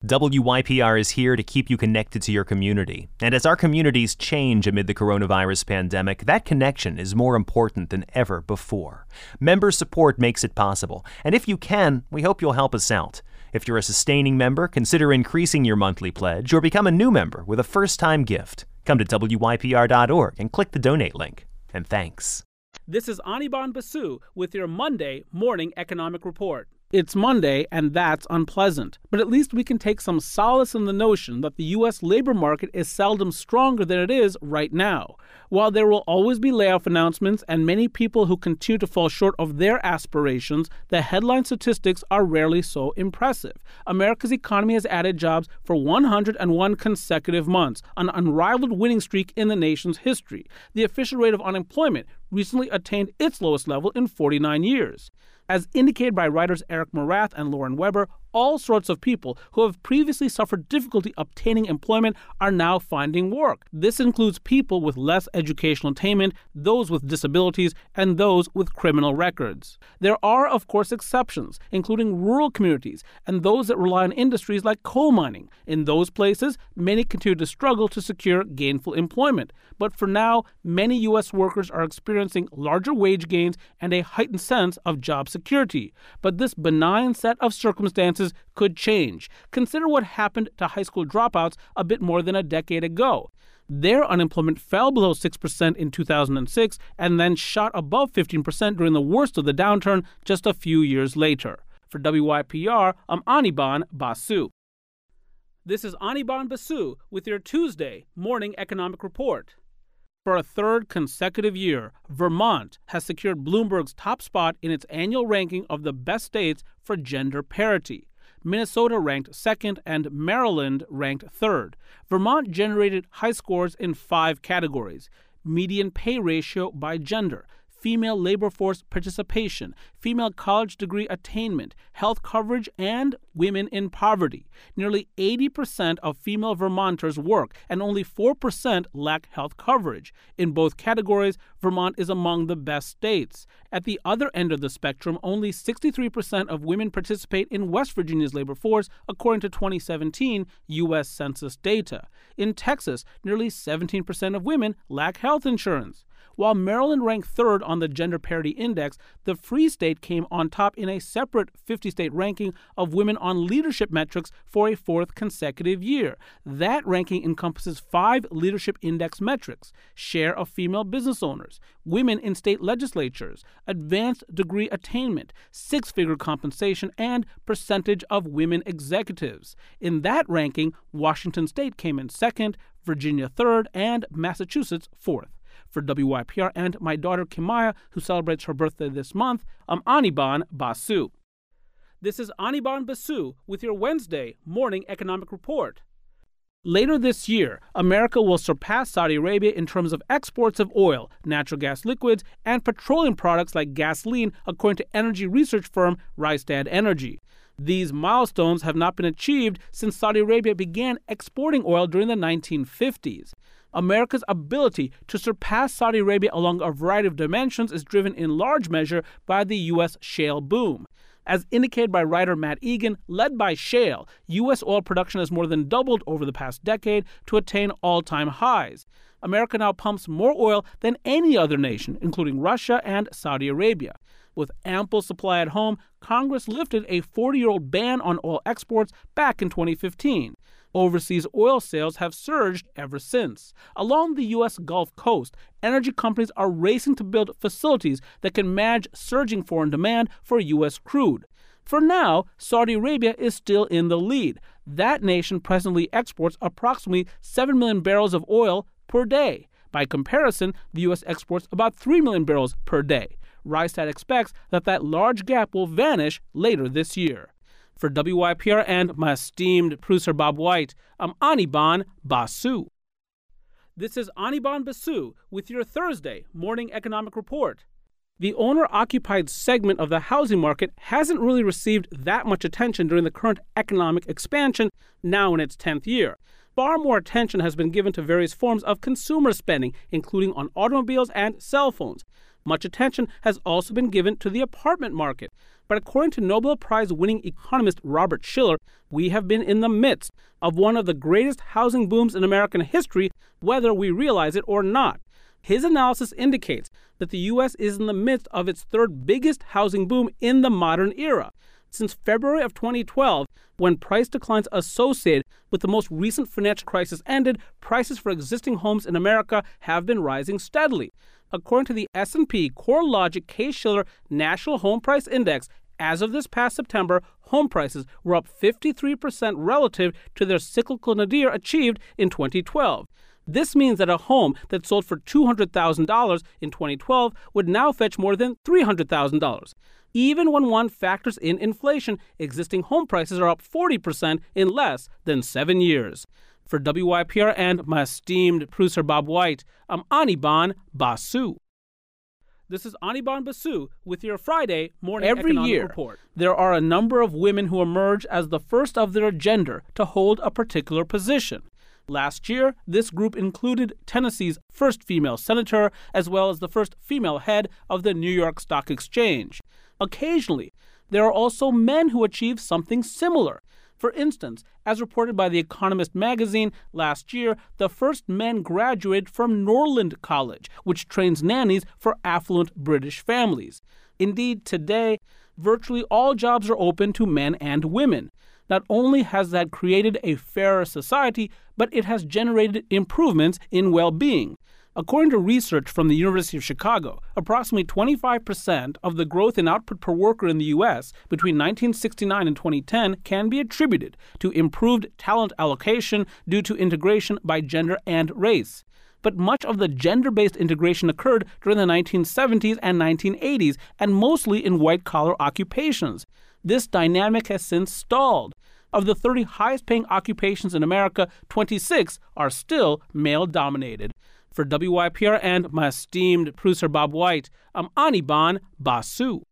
WYPR is here to keep you connected to your community. And as our communities change amid the coronavirus pandemic, that connection is more important than ever before. Member support makes it possible. And if you can, we hope you'll help us out. If you're a sustaining member, consider increasing your monthly pledge or become a new member with a first-time gift. Come to WYPR.org and click the donate link. And thanks. This is Anirban Basu with your Monday Morning Economic Report. It's Monday, and that's unpleasant. But at least we can take some solace in the notion that the U.S. labor market is seldom stronger than it is right now. While there will always be layoff announcements and many people who continue to fall short of their aspirations, the headline statistics are rarely so impressive. America's economy has added jobs for 101 consecutive months, an unrivaled winning streak in the nation's history. The official rate of unemployment recently attained its lowest level in 49 years. As indicated by writers Eric Morath and Lauren Weber, all sorts of people who have previously suffered difficulty obtaining employment are now finding work. This includes people with less educational attainment, those with disabilities, and those with criminal records. There are, of course, exceptions, including rural communities and those that rely on industries like coal mining. In those places, many continue to struggle to secure gainful employment. But for now, many U.S. workers are experiencing larger wage gains and a heightened sense of job security. But this benign set of circumstances could change. Consider what happened to high school dropouts a bit more than a decade ago. Their unemployment fell below 6% in 2006 and then shot above 15% during the worst of the downturn just a few years later. For WYPR, I'm Anirban Basu. This is Anirban Basu with your Tuesday Morning Economic Report. For a third consecutive year, Vermont has secured Bloomberg's top spot in its annual ranking of the best states for gender parity. Minnesota ranked second and Maryland ranked third. Vermont generated high scores in 5 categories: median pay ratio by gender, female labor force participation, female college degree attainment, health coverage, and women in poverty. Nearly 80% of female Vermonters work, and only 4% lack health coverage. In both categories, Vermont is among the best states. At the other end of the spectrum, only 63% of women participate in West Virginia's labor force, according to 2017 U.S. Census data. In Texas, nearly 17% of women lack health insurance. While Maryland ranked third on the Gender Parity Index, the Free State came on top in a separate 50-state ranking of women on leadership metrics for a 4th consecutive year. That ranking encompasses 5 leadership index metrics: share of female business owners, women in state legislatures, advanced degree attainment, 6-figure compensation, and percentage of women executives. In that ranking, Washington State came in second, Virginia third, and Massachusetts fourth. For WYPR and my daughter Kimaya, who celebrates her birthday this month, I'm Anirban Basu. This is Anirban Basu with your Wednesday Morning Economic Report. Later this year, America will surpass Saudi Arabia in terms of exports of oil, natural gas liquids, and petroleum products like gasoline, according to energy research firm Rystad Energy. These milestones have not been achieved since Saudi Arabia began exporting oil during the 1950s. America's ability to surpass Saudi Arabia along a variety of dimensions is driven in large measure by the U.S. shale boom. As indicated by writer Matt Egan, led by shale, U.S. oil production has more than doubled over the past decade to attain all-time highs. America now pumps more oil than any other nation, including Russia and Saudi Arabia. With ample supply at home, Congress lifted a 40-year-old ban on oil exports back in 2015. Overseas oil sales have surged ever since. Along the U.S. Gulf Coast, energy companies are racing to build facilities that can match surging foreign demand for U.S. crude. For now, Saudi Arabia is still in the lead. That nation presently exports approximately 7 million barrels of oil per day. By comparison, the U.S. exports about 3 million barrels per day. Rystad expects that large gap will vanish later this year. For WYPR and my esteemed producer Bob White, I'm Anirban Basu. This is Anirban Basu with your Thursday Morning Economic Report. The owner-occupied segment of the housing market hasn't really received that much attention during the current economic expansion, now in its 10th year. Far more attention has been given to various forms of consumer spending, including on automobiles and cell phones. Much attention has also been given to the apartment market. But according to Nobel Prize-winning economist Robert Shiller, we have been in the midst of one of the greatest housing booms in American history, whether we realize it or not. His analysis indicates that the U.S. is in the midst of its third biggest housing boom in the modern era. Since February of 2012, when price declines associated with the most recent financial crisis ended, prices for existing homes in America have been rising steadily. According to the S&P CoreLogic Case-Shiller National Home Price Index, as of this past September, home prices were up 53% relative to their cyclical nadir achieved in 2012. This means that a home that sold for $200,000 in 2012 would now fetch more than $300,000. Even when one factors in inflation, existing home prices are up 40% in less than 7 years. For WYPR and my esteemed producer Bob White, I'm Anirban Basu. This is Anirban Basu with your Friday morning economic report. There are a number of women who emerge as the first of their gender to hold a particular position. Last year, this group included Tennessee's first female senator, as well as the first female head of the New York Stock Exchange. Occasionally, there are also men who achieve something similar. For instance, as reported by The Economist magazine, last year, the first men graduated from Norland College, which trains nannies for affluent British families. Indeed, today, virtually all jobs are open to men and women. Not only has that created a fairer society, but it has generated improvements in well-being. According to research from the University of Chicago, approximately 25% of the growth in output per worker in the U.S. between 1969 and 2010 can be attributed to improved talent allocation due to integration by gender and race. But much of the gender-based integration occurred during the 1970s and 1980s, and mostly in white-collar occupations. This dynamic has since stalled. Of the 30 highest-paying occupations in America, 26 are still male-dominated. For WYPR and my esteemed producer Bob White, I'm Anirban Basu.